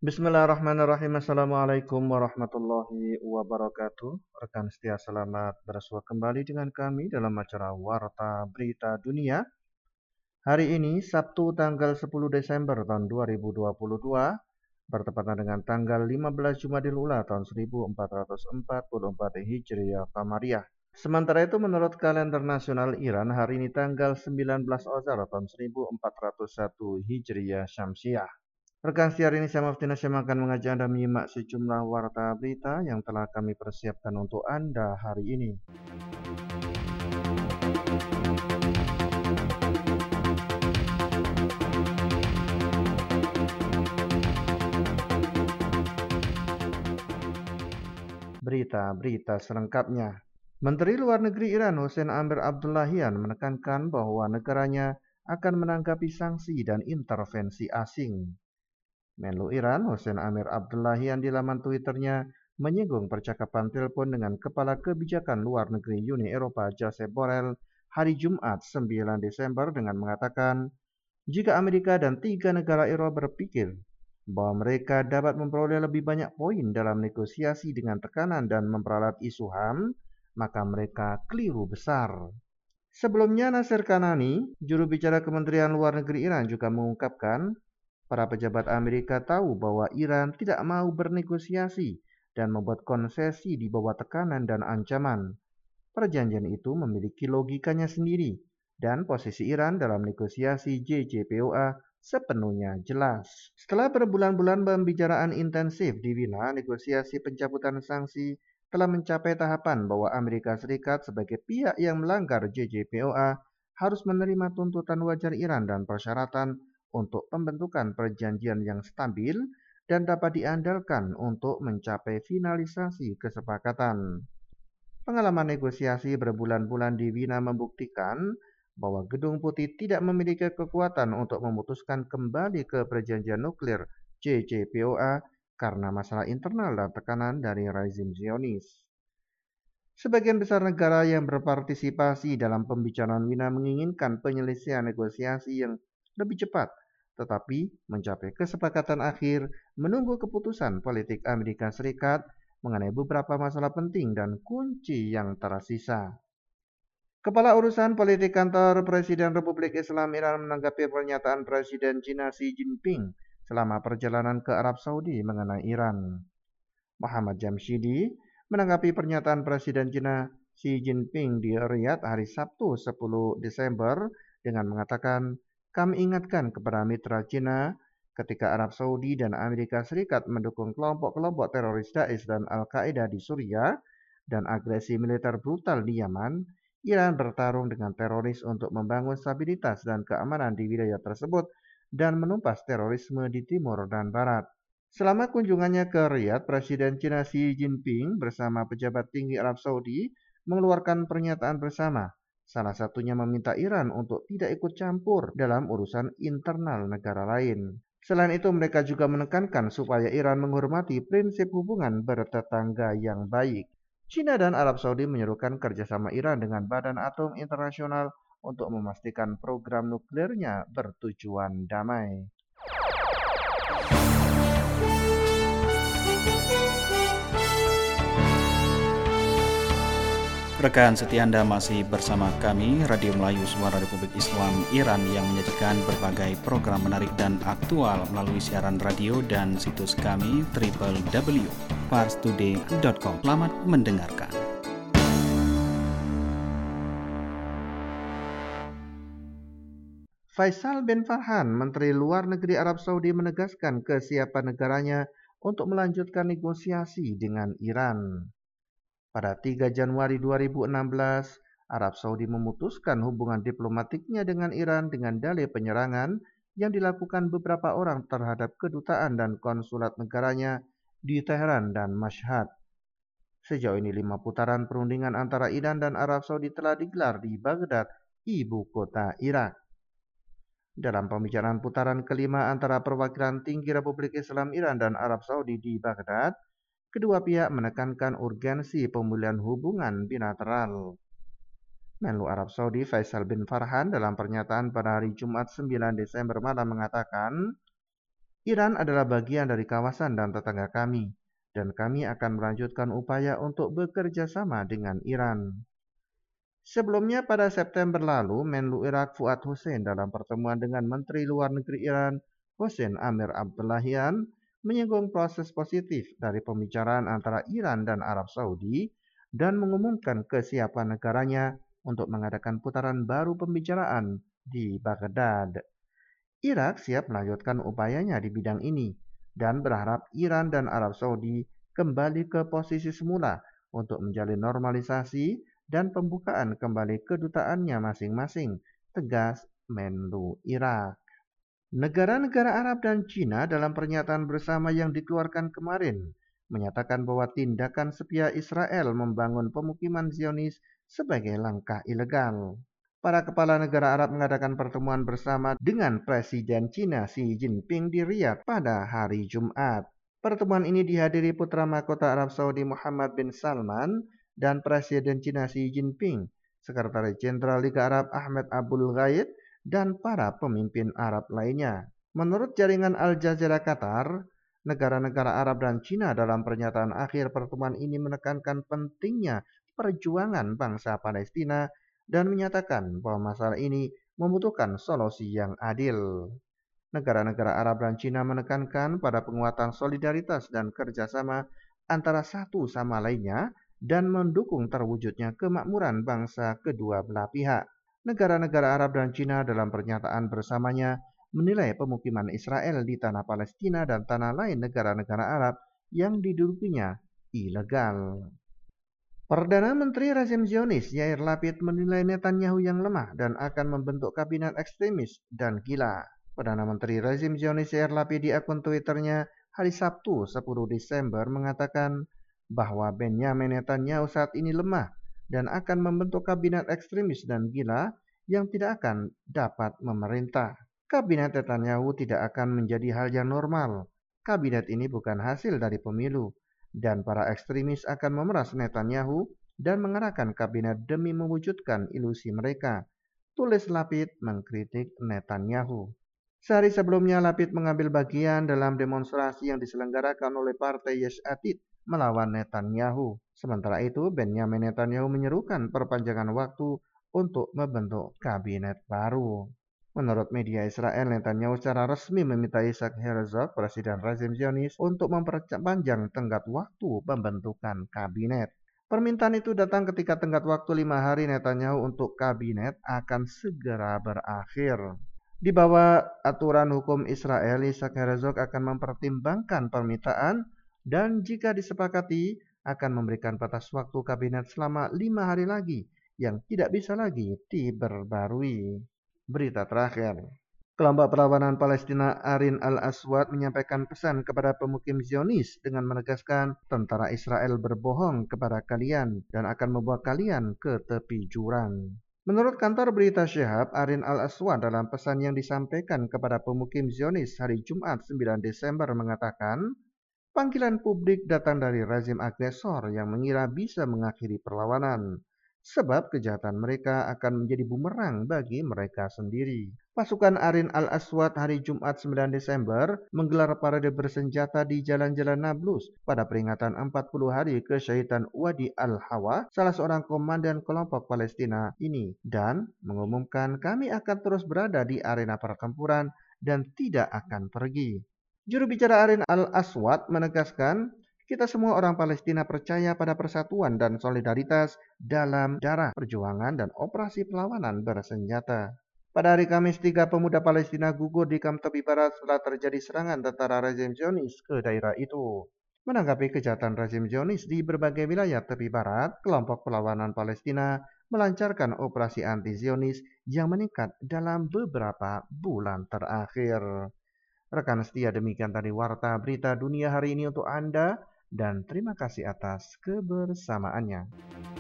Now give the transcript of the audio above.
Bismillahirrahmanirrahim. Assalamualaikum warahmatullahi wabarakatuh. Rekan setia, selamat bersua kembali dengan kami dalam acara Warta Berita Dunia. Hari ini Sabtu tanggal 10 Desember tahun 2022 bertepatan dengan tanggal 15 Jumadil Ula tahun 1444 Hijriah Qamariyah. Sementara itu menurut kalender nasional Iran hari ini tanggal 19 Ozar tahun 1401 Hijriah Syamsiah. Rekan siar ini saya Maftina Syam akan mengajak Anda menyimak sejumlah warta berita yang telah kami persiapkan untuk Anda hari ini. Berita-berita selengkapnya. Menteri Luar Negeri Iran Hossein Amir Abdullahian menekankan bahwa negaranya akan menanggapi sanksi dan intervensi asing. Menlu Iran Hossein Amir Abdullahian di laman Twitternya menyinggung percakapan telepon dengan Kepala Kebijakan Luar Negeri Uni Eropa Josep Borrell hari Jumat 9 Desember dengan mengatakan, jika Amerika dan 3 negara Eropa berpikir bahwa mereka dapat memperoleh lebih banyak poin dalam negosiasi dengan tekanan dan memperalat isu HAM, maka mereka keliru besar. Sebelumnya Nasir Kanani, juru bicara Kementerian Luar Negeri Iran juga mengungkapkan, para pejabat Amerika tahu bahwa Iran tidak mau bernegosiasi dan membuat konsesi di bawah tekanan dan ancaman. Perjanjian itu memiliki logikanya sendiri, dan posisi Iran dalam negosiasi JCPOA sepenuhnya jelas. Setelah berbulan-bulan pembicaraan intensif di Wina, negosiasi pencabutan sanksi telah mencapai tahapan bahwa Amerika Serikat sebagai pihak yang melanggar JCPOA harus menerima tuntutan wajar Iran dan persyaratan untuk pembentukan perjanjian yang stabil dan dapat diandalkan untuk mencapai finalisasi kesepakatan. Pengalaman negosiasi berbulan-bulan di Wina membuktikan bahwa Gedung Putih tidak memiliki kekuatan untuk memutuskan kembali ke perjanjian nuklir JCPOA karena masalah internal dan tekanan dari rezim Zionis. Sebagian besar negara yang berpartisipasi dalam pembicaraan Wina menginginkan penyelesaian negosiasi yang lebih cepat, tetapi mencapai kesepakatan akhir menunggu keputusan politik Amerika Serikat mengenai beberapa masalah penting dan kunci yang tersisa. Kepala Urusan Politik Kantor Presiden Republik Islam Iran menanggapi pernyataan Presiden China Xi Jinping selama perjalanan ke Arab Saudi mengenai Iran. Muhammad Jamshidi menanggapi pernyataan Presiden China Xi Jinping di Riyadh hari Sabtu 10 Desember dengan mengatakan, kami ingatkan kepada mitra China ketika Arab Saudi dan Amerika Serikat mendukung kelompok-kelompok teroris Daesh dan Al-Qaeda di Suriah dan agresi militer brutal di Yaman, Iran bertarung dengan teroris untuk membangun stabilitas dan keamanan di wilayah tersebut dan menumpas terorisme di timur dan barat. Selama kunjungannya ke Riyadh, Presiden China Xi Jinping bersama pejabat tinggi Arab Saudi mengeluarkan pernyataan bersama. Salah satunya meminta Iran untuk tidak ikut campur dalam urusan internal negara lain. Selain itu, mereka juga menekankan supaya Iran menghormati prinsip hubungan bertetangga yang baik. China dan Arab Saudi menyerukan kerjasama Iran dengan Badan Atom Internasional untuk memastikan program nuklirnya bertujuan damai. Rekan setia Anda masih bersama kami, Radio Melayu Suara Republik Islam Iran yang menyajikan berbagai program menarik dan aktual melalui siaran radio dan situs kami www.parstoday.com. Selamat mendengarkan. Faisal bin Farhan, Menteri Luar Negeri Arab Saudi menegaskan kesiapan negaranya untuk melanjutkan negosiasi dengan Iran. Pada 3 Januari 2016, Arab Saudi memutuskan hubungan diplomatiknya dengan Iran dengan dalih penyerangan yang dilakukan beberapa orang terhadap kedutaan dan konsulat negaranya di Teheran dan Mashhad. Sejauh ini 5 putaran perundingan antara Iran dan Arab Saudi telah digelar di Baghdad, ibu kota Irak. Dalam pembicaraan putaran kelima antara perwakilan tinggi Republik Islam Iran dan Arab Saudi di Baghdad, kedua pihak menekankan urgensi pemulihan hubungan bilateral. Menlu Arab Saudi Faisal bin Farhan dalam pernyataan pada hari Jumat 9 Desember malam mengatakan, Iran adalah bagian dari kawasan dan tetangga kami, dan kami akan melanjutkan upaya untuk bekerja sama dengan Iran. Sebelumnya pada September lalu, Menlu Irak Fuad Hussein dalam pertemuan dengan Menteri Luar Negeri Iran Hossein Amir Abdullahian menyinggung proses positif dari pembicaraan antara Iran dan Arab Saudi dan mengumumkan kesiapan negaranya untuk mengadakan putaran baru pembicaraan di Baghdad. Irak siap melanjutkan upayanya di bidang ini dan berharap Iran dan Arab Saudi kembali ke posisi semula untuk menjalin normalisasi dan pembukaan kembali kedutaannya masing-masing, tegas Menlu Irak. Negara-negara Arab dan Cina dalam pernyataan bersama yang dikeluarkan kemarin menyatakan bahwa tindakan sepihak Israel membangun pemukiman Zionis sebagai langkah ilegal. Para kepala negara Arab mengadakan pertemuan bersama dengan Presiden Cina Xi Jinping di Riyadh pada hari Jumat. Pertemuan ini dihadiri putra mahkota Arab Saudi Muhammad bin Salman dan Presiden Cina Xi Jinping, Sekretaris Jenderal Liga Arab Ahmed Abul Ghaid, dan para pemimpin Arab lainnya. Menurut jaringan Al Jazeera Qatar, negara-negara Arab dan Cina dalam pernyataan akhir pertemuan ini menekankan pentingnya perjuangan bangsa Palestina dan menyatakan bahwa masalah ini membutuhkan solusi yang adil. Negara-negara Arab dan Cina menekankan pada penguatan solidaritas dan kerjasama antara satu sama lainnya dan mendukung terwujudnya kemakmuran bangsa kedua belah pihak. Negara-negara Arab dan Cina dalam pernyataan bersamanya menilai pemukiman Israel di tanah Palestina dan tanah lain negara-negara Arab yang didudukinya ilegal. Perdana Menteri rezim Zionis Yair Lapid menilai Netanyahu yang lemah dan akan membentuk kabinet ekstremis dan gila. Perdana Menteri rezim Zionis Yair Lapid di akun Twitternya hari Sabtu 10 Desember mengatakan bahwa Benyamin Netanyahu saat ini lemah dan akan membentuk kabinet ekstremis dan gila yang tidak akan dapat memerintah. Kabinet Netanyahu tidak akan menjadi hal yang normal. Kabinet ini bukan hasil dari pemilu, dan para ekstremis akan memeras Netanyahu dan mengarahkan kabinet demi mewujudkan ilusi mereka, tulis Lapid mengkritik Netanyahu. Sehari sebelumnya, Lapid mengambil bagian dalam demonstrasi yang diselenggarakan oleh Partai Yesh Atid melawan Netanyahu. Sementara itu, Benyamin Netanyahu menyerukan perpanjangan waktu untuk membentuk kabinet baru. Menurut media Israel, Netanyahu secara resmi meminta Isaac Herzog, Presiden rezim Zionis, untuk memperpanjang tenggat waktu pembentukan kabinet. Permintaan itu datang ketika tenggat waktu 5 hari Netanyahu untuk kabinet akan segera berakhir. Di bawah aturan hukum Israel, Isaac Herzog akan mempertimbangkan permintaan dan jika disepakati akan memberikan batas waktu kabinet selama 5 hari lagi yang tidak bisa lagi diperbarui. Berita terakhir, kelompok perlawanan Palestina Arin al-Aswad menyampaikan pesan kepada pemukim Zionis dengan menegaskan tentara Israel berbohong kepada kalian dan akan membawa kalian ke tepi jurang. Menurut kantor berita Syihab, Arin al-Aswad dalam pesan yang disampaikan kepada pemukim Zionis hari Jumat 9 Desember mengatakan, panggilan publik datang dari rezim agresor yang mengira bisa mengakhiri perlawanan. Sebab kejahatan mereka akan menjadi bumerang bagi mereka sendiri. Pasukan Arin al-Aswad hari Jumat 9 Desember menggelar parade bersenjata di jalan-jalan Nablus pada peringatan 40 hari kesyahidan Wadi al-Hawa, salah seorang komandan kelompok Palestina ini, dan mengumumkan kami akan terus berada di arena pertempuran dan tidak akan pergi. Juru bicara Arin al-Aswad menegaskan, kita semua orang Palestina percaya pada persatuan dan solidaritas dalam darah perjuangan dan operasi perlawanan bersenjata. Pada hari Kamis, 3 pemuda Palestina gugur di kamp tepi barat setelah terjadi serangan tentara rezim Zionis ke daerah itu. Menanggapi kejahatan rezim Zionis di berbagai wilayah tepi barat, kelompok perlawanan Palestina melancarkan operasi anti-Zionis yang meningkat dalam beberapa bulan terakhir. Rekan setia, demikian tadi Warta Berita Dunia hari ini untuk Anda. Dan terima kasih atas kebersamaannya.